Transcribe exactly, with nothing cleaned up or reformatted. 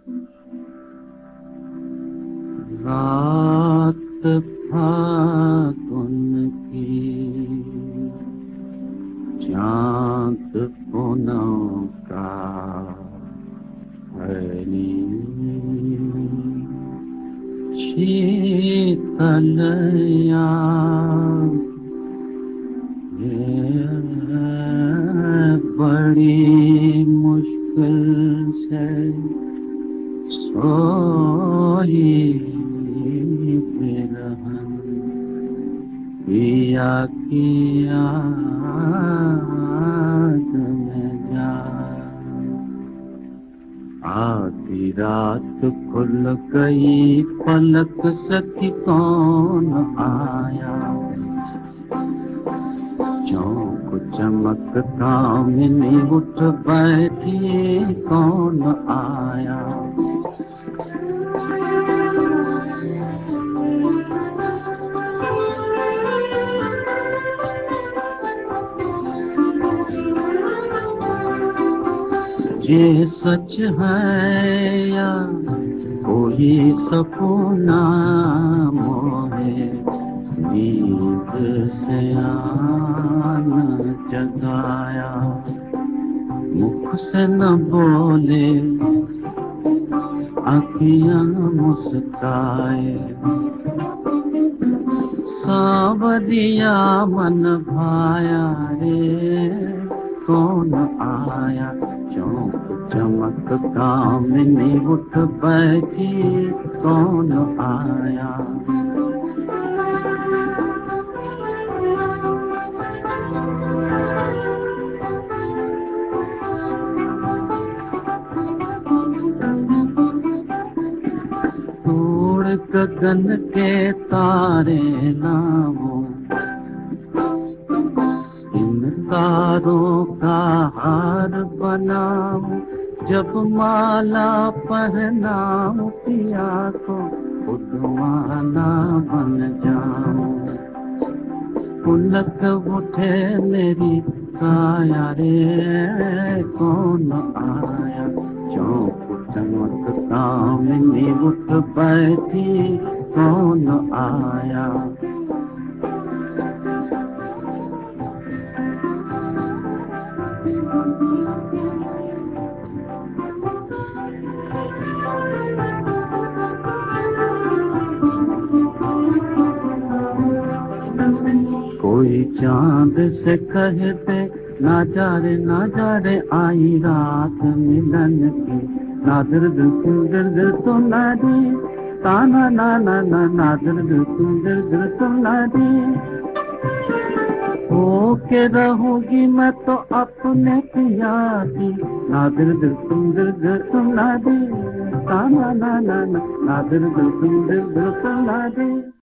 रात फागुन की चाँद पूनम का हरी शीतलया बड़ी मुश्किल से सोई बिरहन पिया की याद में जा। आधी रात खुल गई पलक सखी कौन आया, चौक चमक कामिनी उठ बैठी कौन आया। ये सच है या कोई सपना मोहे नींद से आन जगाया। मुख से न बोले आँखियाँ मुस्काए, सावरिया मन भाया रे कौन आया। चौक चमक कामिनी उठ बैठी कौन आया। तोड़ गगन के तारे लाओ, इन तारों का हार बनाओ। जब माला पहनाओ पिया को खुद माला बन जाओ। पुलक उठे मेरी काया रे कौन आया। चौक चमक कामिनी उठ बैठी कौन आया। कोई चांद से कहते ना जा रे ना जा रे आई रात मिलन की। ना दर्द सुंदर दिल तो ना दी ताना ना ना ना ना दर्द सुंदर दिल तो ना दी। हो के रहूंगी मैं तो अपने पिया की। ना दर्द सुंदर दिल तो ना दी ताना ना ना ना ना दर्द सुंदर दिल तो ना दी।